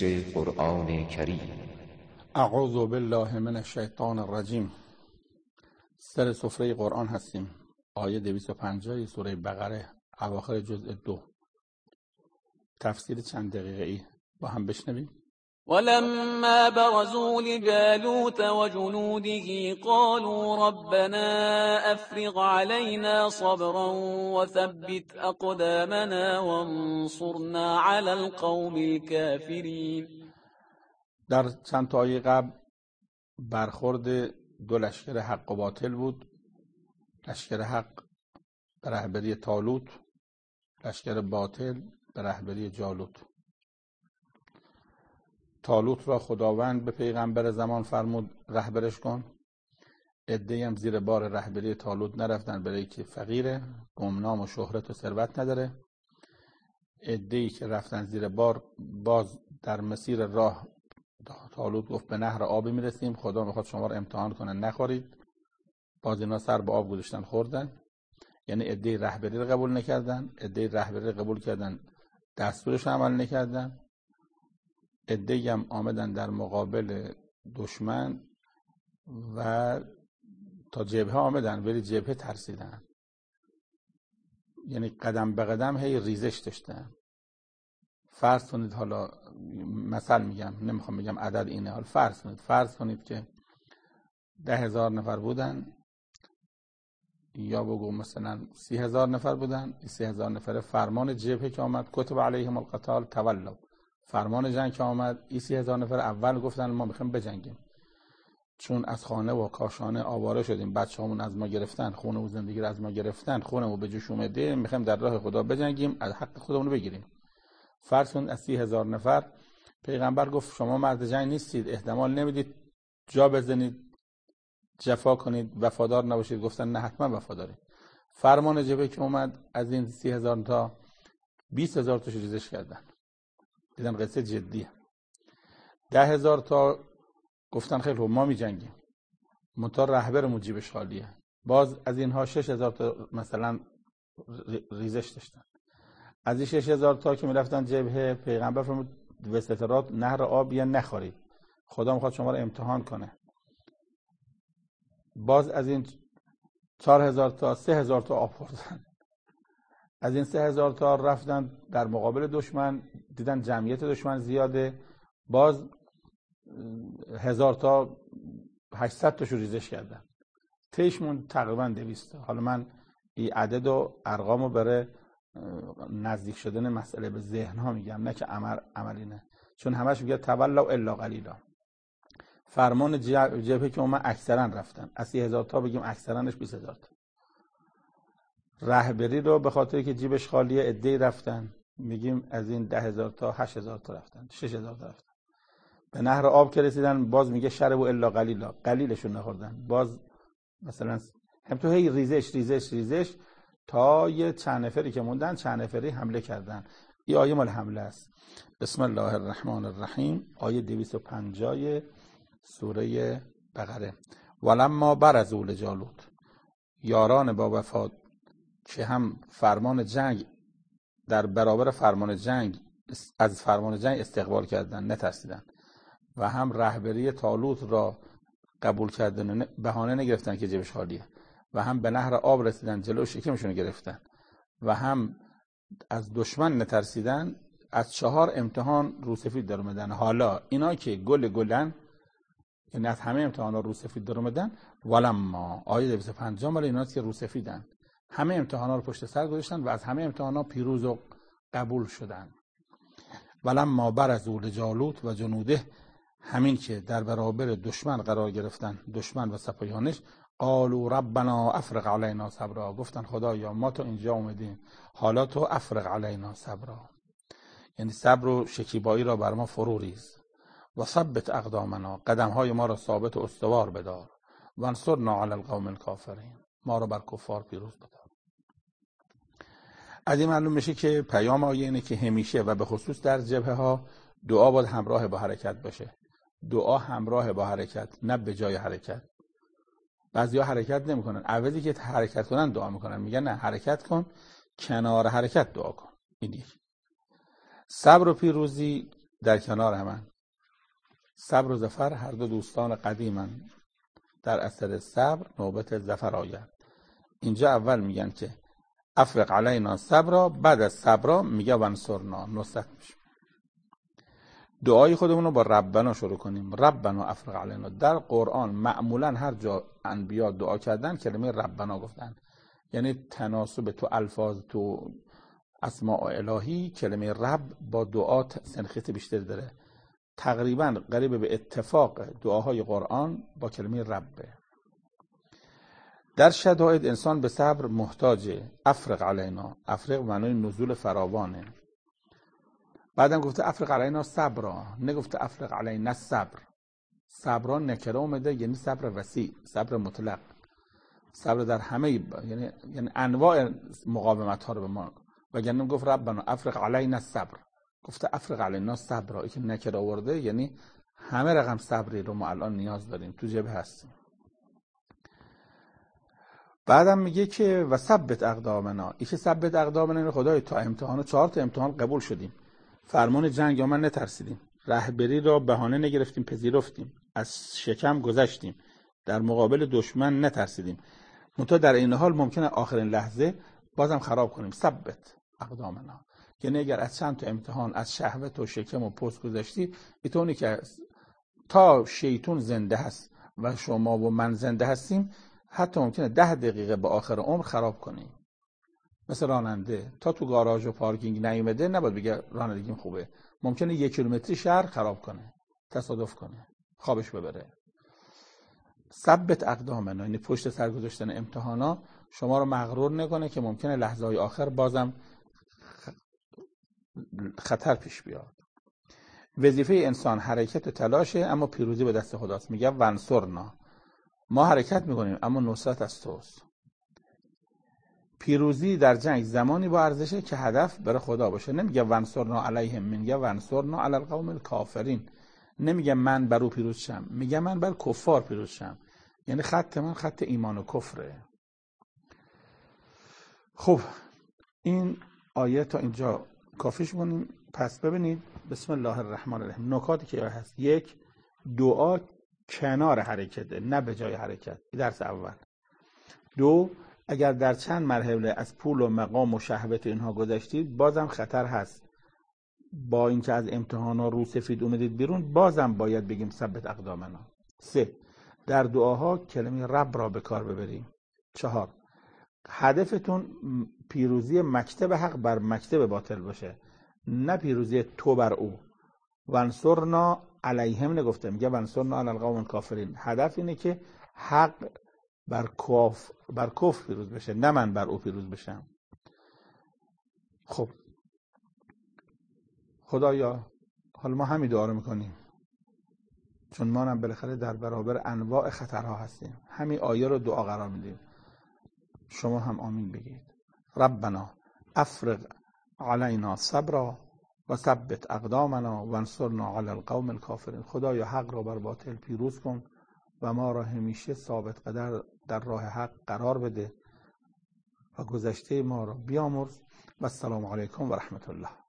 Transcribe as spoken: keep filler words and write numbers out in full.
سفره قرآن کریم. اعوذ بالله من الشیطان الرجیم. سر سفره قرآن هستیم. آیه دویست و پنجاه سوره بقره، اواخر جزء دو. تفسیر چند دقیقه ای با هم بشنویم. ولما برزوا لجالوت وجنوده قالوا ربنا افرغ علينا صبرا وثبت اقدامنا وانصرنا على القوم الكافرين. در چند تا آیه قبل برخورد دو لشکر حق و باطل بود. لشکر حق به رهبری طالوت، لشکر باطل به رهبری جالوت. طالوت را خداوند به پیغمبر زمان فرمود رهبرش کن. عده‌ای هم زیر بار رهبری طالوت نرفتن، برای که فقیره، گمنام و شهرت و ثروت نداره. عده‌ای که رفتن زیر بار، باز در مسیر راه طالوت گفت به نهر آبی میرسیم، خدا میخواد شما رو امتحان کنه، نخورید. باز اینا سر به آب گذاشتن خوردن. یعنی عده‌ای رهبری رو قبول نکردن، عده‌ای رهبری رو قبول کردن دستورش عمل نکردن. عده‌ای هم آمدن در مقابل دشمن و تا جبهه آمدن ولی جبهه ترسیدن. یعنی قدم به قدم هی ریزش داشتن. فرض کنید، حالا مثل میگم، نمیخوام بگم عدد اینه، حالا فرض کنید فرض کنید که ده هزار نفر بودن، یا بگو مثلا سی هزار نفر بودن. این سی هزار نفر فرمان جبهه که آمد کتب علیهم القتال تولوا، فرمان جنگ که آمد، این سی هزار نفر اول گفتن ما میخوایم بجنگیم، چون از خانه و کاشانه آواره شدیم، بچه‌هامون از ما گرفتن، خونه و زندگی رو از ما گرفتن، خونمون به جوش اومده، میخوایم در راه خدا بجنگیم، از حق خودمون رو بگیریم. فرض کنید از سی هزار نفر پیغمبر گفت شما مرد جنگ نیستید، احتمال نمیدید جا بزنید، جفا کنید، وفادار نباشید. گفتن نه، حتما وفادارید. فرمان جبهه که اومد، از این سی هزار تا بیست هزار تاش ریزش کردن. دیدن قصه جدیه. ده هزار تا گفتن خیلی خوب ما می جنگیم، منتها رهبرمون جیبش خالیه. باز از اینها شش هزار تا مثلا ریزش داشتن. از این شش هزار تا که می رفتن جبهه، پیغمبر فرمود وسطرات نهر آب یا نخورید، خدا میخواد شما رو امتحان کنه. باز از این چهار هزار تا سه هزار تا آب خوردن. از این سه هزار تا رفتن در مقابل دشمن، دیدن جمعیت دشمن زیاده، باز هزار تا هشتصد تاشو ریزش کردن. تیشمون تقریبا دویست. حالا من این عدد و ارقامو برای نزدیک شدن مسئله به ذهن ها میگم، نه که عمل عملی نه، چون همش میگه تولوا الا قلیلا. فرمان جبهه که اومد اکثرا رفتن، از سی هزار تا بگیم اکثرانش بیست هزار تا. رهبری رو به خاطر که جیبش خالیه عده‌ای رفتن، میگیم از این ده هزار تا هشت هزار تا رفتن، شش هزار تا رفتن. به نهر آب که رسیدن، باز میگه شربوا الا قلیلا، قلیلشون نخوردن. باز مثلا هم تو هی ریزش ریزش ریزش تا یه چند نفری که موندن، چند نفری حمله کردن. این آیه مال حمله است. بسم الله الرحمن الرحیم. آیه دویست و پنجاه سوره بقره. ولما برزوا لجالوت، یاران با وفا که هم فرمان جنگ در برابر فرمان جنگ از فرمان جنگ استقبال کردن، نترسیدن، و هم رهبری طالوت را قبول کردن، بهانه نگرفتن که جیبش خالیه، و هم به نهر آب رسیدن، جلو شکمشون رو گرفتن، و هم از دشمن نترسیدن. از چهار امتحان روسفید در اومدن. حالا اینا که گل گلن، یعنی از همه امتحانا روسفید در اومدن. ولما، آیه دویست و پنجاه مال ایناست که روسفیدن، همه امتحانا رو پشت سر گذاشتن و از همه امتحانا پیروز و قبول شدن. ولما برزوا لجالوت و جنوده، همین که در برابر دشمن قرار گرفتن، دشمن و سپاهیانش، قالوا ربنا افرغ علینا صبرا، گفتن خدایا ما تا اینجا اومدیم، حالا تو افرغ علینا صبرا، یعنی صبر و شکیبایی را بر ما فرو ریز. و ثبت اقدامنا، قدمهای ما را ثابت و استوار بدار. و انصرنا علی القوم الکافرین، ما را بر کفار پیروز بدار. از این معلوم میشه که پیام آیه اینه که همیشه و به خصوص در جبهه ها دعا باید همراه با حرکت باشه. دعا همراه با حرکت، نه به جای حرکت. بعضیا حرکت نمیکنن، عوضی که حرکت کنن دعا میکنن، میگن نه حرکت کن، کنار حرکت دعا کن. این صبر و پیروزی در کنار همن. صبر و ظفر هر دو دوستان قدیمن، در اثر صبر نوبت ظفر آید. اینجا اول میگن که افرغ علینا صبرا، بعد از صبرا میگه ونصرنا، نصرت میشه. دعای خودمون رو با ربنا شروع کنیم. ربنا افرغ علینا. در قرآن معمولا هر جا انبیا دعا کردن کلمه ربنا گفتن، یعنی تناسب تو الفاظ تو اسماء الهی کلمه رب با دعا سنخیت بیشتر داره. تقریبا قریب به اتفاق دعاهای قرآن با کلمه ربه. در شدائد انسان به صبر محتاجه. افرغ علینا، افرغ معنای نزول فراوانه. بعدم گفته افرغ علینا صبرا، نگفته افرغ علینا صبر. صبرا نکره اومده، یعنی صبر وسیع، صبر مطلق، صبر در همه ب... یعنی یعنی انواع مقاومت ها رو به ما. وگرنه گفت ربنا افرغ علینا صبر، گفته افرغ علینا صبرا، این که نکره آورده یعنی همه رقم صبری رو ما الان نیاز داریم، تو جبه هستیم. بعدم میگه که و ثبت اقدامنا، این که ثبت اقدامنا خدای تا امتحان، چهار تا امتحان قبول شدیم، فرمان جنگ یا من نترسیدیم، رهبری را بهانه نگرفتیم، پذیرفتیم، از شکم گذشتیم، در مقابل دشمن نترسیدیم. منتها در این حال ممکنه آخرین لحظه بازم خراب کنیم. ثبت اقدامنا، یعنی اگر از چند تا امتحان از شهوت و شکم و پوست گذشتی، میتونی که تا شیطون زنده هست و شما و من زنده هستیم، حتی ممکنه ده دقیقه به آخر عمر خراب کنیم. مثل راننده تا تو گاراژ و پارکینگ نیومده نباید بگه رانندگیم خوبه، ممکنه یک کیلومتری شهر خراب کنه، تصادف کنه، خوابش ببره. ثبت اقدامنا، یعنی پشت سر گذاشتن امتحانا شما رو مغرور نکنه که ممکنه لحظه های آخر بازم خطر پیش بیاد. وظیفه انسان حرکت و تلاشه، اما پیروزی به دست خداست. میگه ونصرنا، ما حرکت میکنیم اما نصرت از توست. پیروزی در جنگ زمانی با ارزشه که هدف برای خدا باشه. نمیگه ونصرنا علیهم، میگه ونصرنا علی القوم الکافرین. نمیگه من بر او پیروز شم، میگه من بر کفار پیروز شم، یعنی خط من خط ایمان و کفره. خب این آیه تا اینجا کافیش بونیم. پس ببینید بسم الله الرحمن الرحیم نکاتی که هست. یک، دعا کنار حرکته، نه به جای حرکت. درس اول. دو، اگر در چند مرحله از پول و مقام و شهوت اینها گذشتید بازم خطر هست. با اینکه از امتحانا رو سفید اومدید بیرون، بازم باید بگیم ثبت اقدامنا. سه، در دعاها کلمه رب را به کار ببریم. چهار، هدفتون پیروزی مکتب حق بر مکتب باطل باشه، نه پیروزی تو بر او. ونصرنا علیهم نگفته، میگه ونصرنا علی القوم الکافرین. هدف اینه که حق بر کاف بر کفر پیروز بشه، نه من بر او پیروز بشم. خب خدایا، حالا ما همین دعا رو میکنیم چون ما هم بالاخره در برابر انواع خطرها هستیم. همین آیه رو دعا قرار میدیم. شما هم آمین بگید. ربنا افرغ علینا صبرا و ثبت اقدامنا وانصرنا علی القوم الکافرین. خدایا حق را بر باطل پیروز کن و ما را همیشه ثابت قدم در راه حق قرار بده و گذشته ما را بیامرز. و السلام علیکم و رحمت الله.